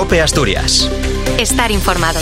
COPE Asturias. Estar informado.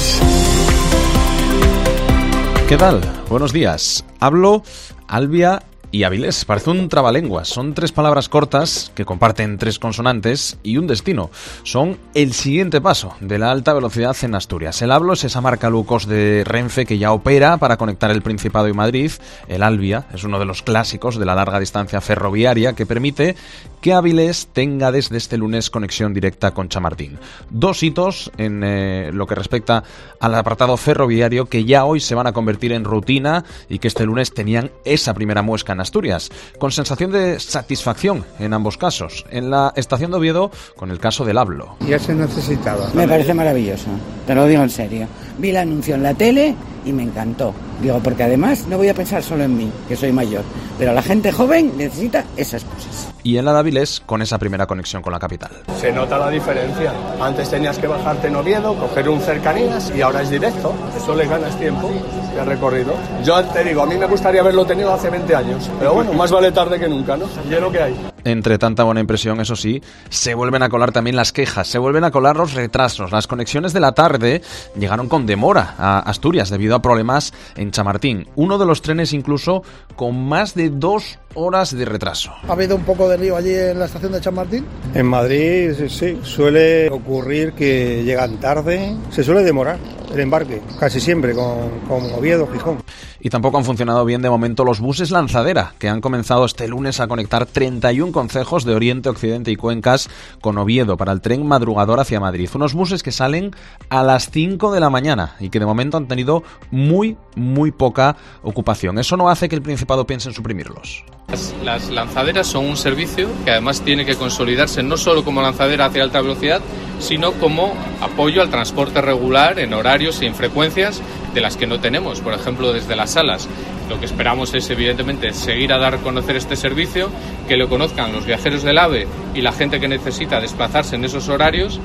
¿Qué tal? Buenos días. Hablo Albia y Avilés. Parece un trabalenguas. Son tres palabras cortas que comparten tres consonantes y un destino. Son el siguiente paso de la alta velocidad en Asturias. El Hablo es esa marca low cost de Renfe que ya opera para conectar el Principado y Madrid. El Albia es uno de los clásicos de la larga distancia ferroviaria que permite que Avilés tenga desde este lunes conexión directa con Chamartín. Dos hitos en lo que respecta al apartado ferroviario que ya hoy se van a convertir en rutina y que este lunes tenían esa primera muesca en Asturias, con sensación de satisfacción en ambos casos. En la estación de Oviedo, con el caso del Hablo. Ya se necesitaba. Me parece maravilloso, te lo digo en serio. Vi el anuncio en la tele y me encantó. Digo, porque además no voy a pensar solo en mí, que soy mayor, pero la gente joven necesita esas cosas. Y en la de Avilés, con esa primera conexión con la capital. Se nota la diferencia. Antes tenías que bajarte en Oviedo, coger un cercanías y ahora es directo. Eso le ganas tiempo de recorrido. Yo te digo, a mí me gustaría haberlo tenido hace 20 años. Pero bueno, más vale tarde que nunca, ¿no? Y es lo que hay. Entre tanta buena impresión, eso sí, se vuelven a colar también las quejas, se vuelven a colar los retrasos. Las conexiones de la tarde llegaron con demora a Asturias debido a problemas en Chamartín. Uno de los trenes incluso con más de 2 horas de retraso. ¿Ha habido un poco de lío allí en la estación de Chamartín? En Madrid sí, suele ocurrir que llegan tarde, se suele demorar el embarque, casi siempre con Oviedo, Gijón. Y tampoco han funcionado bien de momento los buses Lanzadera, que han comenzado este lunes a conectar 31 concejos de Oriente, Occidente y Cuencas con Oviedo para el tren madrugador hacia Madrid. Unos buses que salen a las 5 de la mañana y que de momento han tenido muy poca ocupación. Eso no hace que el Principado piense en suprimirlos. Las lanzaderas son un servicio que además tiene que consolidarse no solo como lanzadera hacia alta velocidad, sino como apoyo al transporte regular en horarios y en frecuencias de las que no tenemos, por ejemplo desde las salas. Lo que esperamos es evidentemente seguir a dar a conocer este servicio, que lo conozcan los viajeros del AVE y la gente que necesita desplazarse en esos horarios.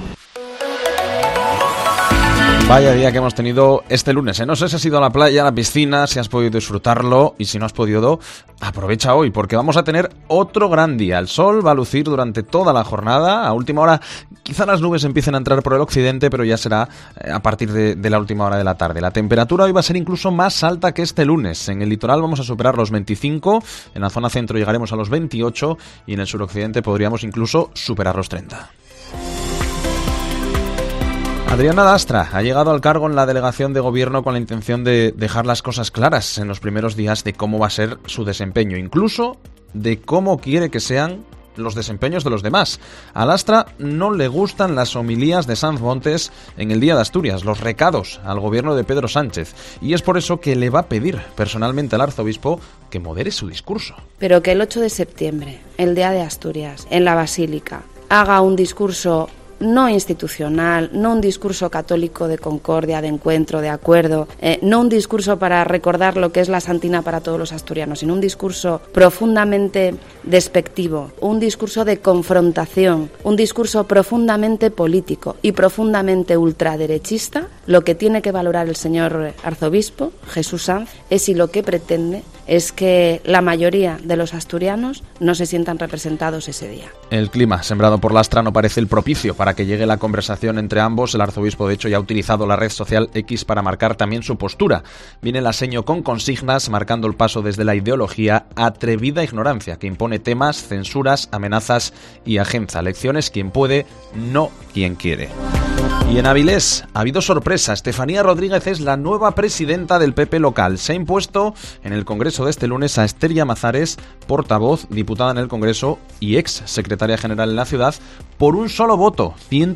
Vaya día que hemos tenido este lunes, ¿eh? No sé si has ido a la playa, a la piscina, si has podido disfrutarlo y si no has podido, aprovecha hoy porque vamos a tener otro gran día. El sol va a lucir durante toda la jornada. A última hora quizá las nubes empiecen a entrar por el occidente, pero ya será a partir de la última hora de la tarde. La temperatura hoy va a ser incluso más alta que este lunes. En el litoral vamos a superar los 25, en la zona centro llegaremos a los 28 y en el suroccidente podríamos incluso superar los 30. Adriana Lastra ha llegado al cargo en la delegación de gobierno con la intención de dejar las cosas claras en los primeros días de cómo va a ser su desempeño, incluso de cómo quiere que sean los desempeños de los demás. A Lastra no le gustan las homilías de Sanz Montes en el Día de Asturias, los recados al gobierno de Pedro Sánchez, y es por eso que le va a pedir personalmente al arzobispo que modere su discurso. Pero que el 8 de septiembre, el Día de Asturias, en la Basílica, haga un discurso no institucional, no un discurso católico de concordia, de encuentro, de acuerdo, no un discurso para recordar lo que es la Santina para todos los asturianos, sino un discurso profundamente despectivo, un discurso de confrontación, un discurso profundamente político y profundamente ultraderechista. Lo que tiene que valorar el señor arzobispo, Jesús Sanz, es si lo que pretende es que la mayoría de los asturianos no se sientan representados ese día. El clima sembrado por Lastra no parece el propicio para que llegue la conversación entre ambos. El arzobispo, de hecho, ya ha utilizado la red social X para marcar también su postura. Viene el aseño con consignas, marcando el paso desde la ideología atrevida ignorancia, que impone temas, censuras, amenazas y agenza. Lecciones quien puede, no quien quiere. Y en Avilés ha habido sorpresa. Estefanía Rodríguez es la nueva presidenta del PP local. Se ha impuesto en el Congreso de este lunes a Esther Llamazares, portavoz, diputada en el Congreso y ex secretaria general en la ciudad, por un solo voto,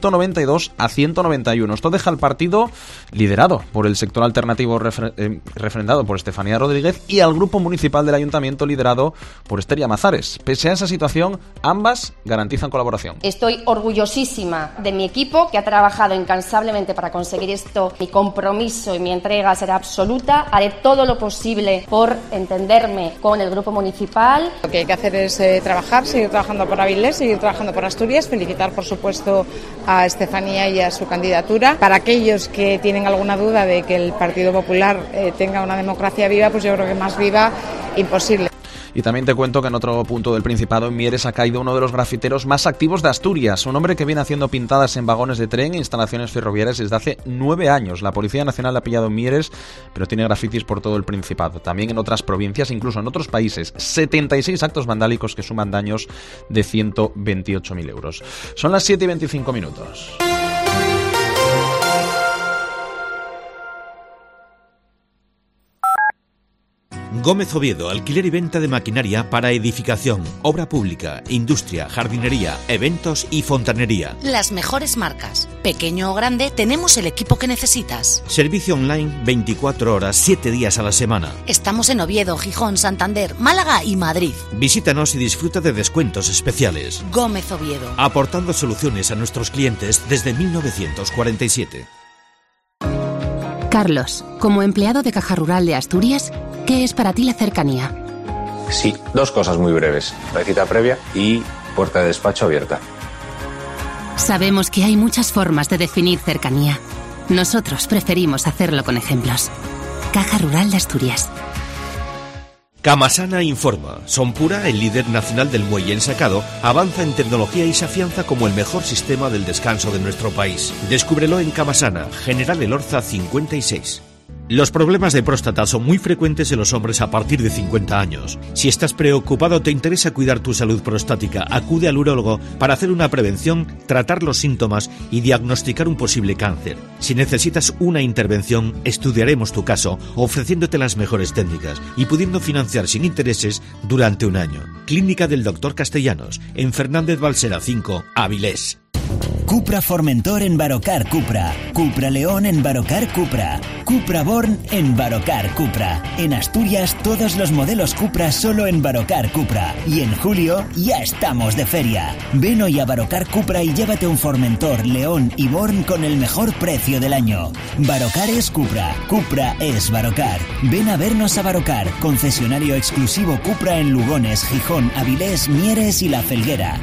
192 a 191. Esto deja al partido liderado por el sector alternativo refrendado por Estefanía Rodríguez y al grupo municipal del ayuntamiento liderado por Esther Llamazares. Pese a esa situación, ambas garantizan colaboración. Estoy orgullosísima de mi equipo, que ha trabajado incansablemente para conseguir esto. Mi compromiso y mi entrega será absoluta. Haré todo lo posible por entenderme con el grupo municipal. Lo que hay que hacer es trabajar, seguir trabajando por Avilés, seguir trabajando por Asturias. Felicitar, por supuesto, a Estefanía y a su candidatura. Para aquellos que tienen alguna duda de que el Partido Popular tenga una democracia viva, pues yo creo que más viva, imposible. Y también te cuento que en otro punto del Principado, en Mieres, ha caído uno de los grafiteros más activos de Asturias, un hombre que viene haciendo pintadas en vagones de tren e instalaciones ferroviarias desde hace 9 años. La Policía Nacional la ha pillado en Mieres, pero tiene grafitis por todo el Principado, también en otras provincias, incluso en otros países. 76 actos vandálicos que suman daños de 128.000 euros. Son las 7:25 minutos. Gómez Oviedo, alquiler y venta de maquinaria para edificación, obra pública, industria, jardinería, eventos y fontanería. Las mejores marcas. Pequeño o grande, tenemos el equipo que necesitas. Servicio online 24 horas, 7 días a la semana. Estamos en Oviedo, Gijón, Santander, Málaga y Madrid. Visítanos y disfruta de descuentos especiales. Gómez Oviedo. Aportando soluciones a nuestros clientes desde 1947. Carlos, como empleado de Caja Rural de Asturias, ¿qué es para ti la cercanía? Sí, 2 cosas muy breves. La cita previa y puerta de despacho abierta. Sabemos que hay muchas formas de definir cercanía. Nosotros preferimos hacerlo con ejemplos. Caja Rural de Asturias. Camasana informa. Sonpura, el líder nacional del muelle ensacado, avanza en tecnología y se afianza como el mejor sistema del descanso de nuestro país. Descúbrelo en Camasana, General Elorza 56. Los problemas de próstata son muy frecuentes en los hombres a partir de 50 años. Si estás preocupado o te interesa cuidar tu salud prostática, acude al urólogo para hacer una prevención, tratar los síntomas y diagnosticar un posible cáncer. Si necesitas una intervención, estudiaremos tu caso ofreciéndote las mejores técnicas y pudiendo financiar sin intereses durante 1 año. Clínica del Dr. Castellanos, en Fernández Balsera 5, Avilés. Cupra Formentor en Barocar Cupra, Cupra León en Barocar Cupra, Cupra Born en Barocar Cupra. En Asturias todos los modelos Cupra solo en Barocar Cupra. Y en julio ya estamos de feria. Ven hoy a Barocar Cupra y llévate un Formentor, León y Born con el mejor precio del año. Barocar es Cupra, Cupra es Barocar. Ven a vernos a Barocar, concesionario exclusivo Cupra en Lugones, Gijón, Avilés, Mieres y La Felguera.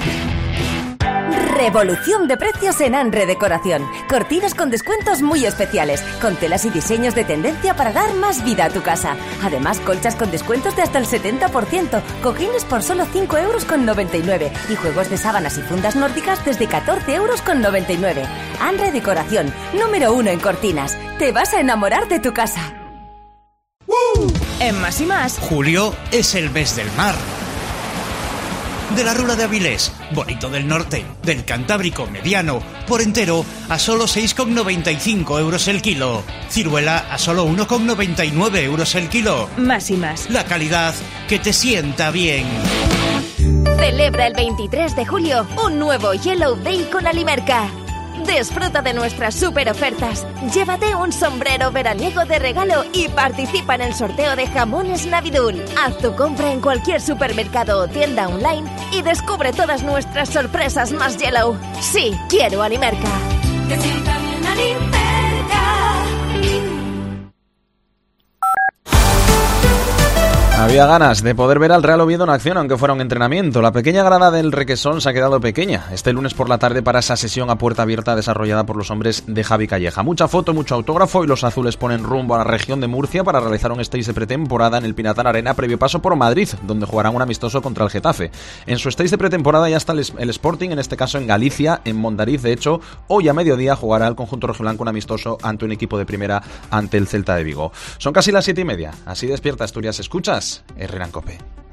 Revolución de precios en Anre Decoración. Cortinas con descuentos muy especiales, con telas y diseños de tendencia para dar más vida a tu casa. Además, colchas con descuentos de hasta el 70%, cojines por solo 5,99 € y juegos de sábanas y fundas nórdicas desde 14,99 €. Anre Decoración, número 1 en cortinas. Te vas a enamorar de tu casa. En Más y Más, julio es el mes del mar. De la Rula de Avilés, Bonito del Norte, del Cantábrico mediano, por entero, a solo 6,95 € el kilo. Ciruela a solo 1,99 € el kilo. Más y Más. La calidad que te sienta bien. Celebra el 23 de julio un nuevo Yellow Day con Alimerca. Disfruta de nuestras super ofertas. Llévate un sombrero veraniego de regalo y participa en el sorteo de jamones Navidul. Haz tu compra en cualquier supermercado o tienda online y descubre todas nuestras sorpresas más Yellow. Sí, quiero Alimerca. Te sienta bien Alimerca. Había ganas de poder ver al Real Oviedo en acción, aunque fuera un entrenamiento. La pequeña grada del Requesón se ha quedado pequeña este lunes por la tarde para esa sesión a puerta abierta desarrollada por los hombres de Javi Calleja. Mucha foto, mucho autógrafo y los azules ponen rumbo a la región de Murcia para realizar un stage de pretemporada en el Pinatán Arena previo paso por Madrid, donde jugarán un amistoso contra el Getafe. En su stage de pretemporada ya está el Sporting, en este caso en Galicia, en Mondariz. De hecho, hoy a mediodía jugará el conjunto rojiblanco un amistoso ante un equipo de primera ante el Celta de Vigo. Son casi las 7:30. Así despierta Asturias. ¿Escuchas? Herrera en COPE.